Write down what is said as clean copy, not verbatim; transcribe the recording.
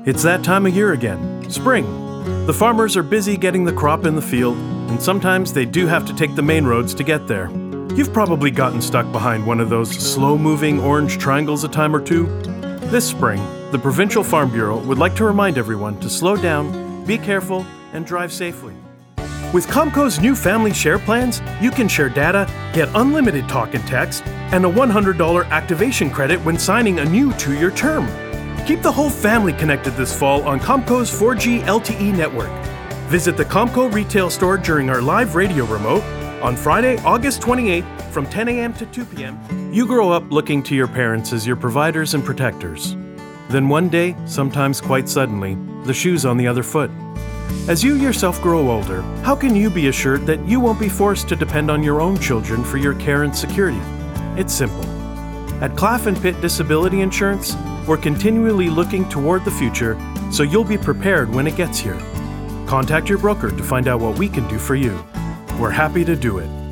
It's that time of year again, spring. The farmers are busy getting the crop in the field, and sometimes they do have to take the main roads to get there. You've probably gotten stuck behind one of those slow-moving orange triangles a time or two. This spring, the Provincial Farm Bureau would like to remind everyone to slow down, be careful, and drive safely. With Comco's new family share plans, you can share data, get unlimited talk and text, and a $100 activation credit when signing a new 2-year term. Keep the whole family connected this fall on Comco's 4G LTE network. Visit the Comco retail store during our live radio remote on Friday, August 28th from 10 a.m. to 2 p.m. You grow up looking to your parents as your providers and protectors. Then one day, sometimes quite suddenly, the shoe's on the other foot. As you yourself grow older, how can you be assured that you won't be forced to depend on your own children for your care and security? It's simple. At Claff & Pitt Disability Insurance, we're continually looking toward the future so you'll be prepared when it gets here. Contact your broker to find out what we can do for you. We're happy to do it.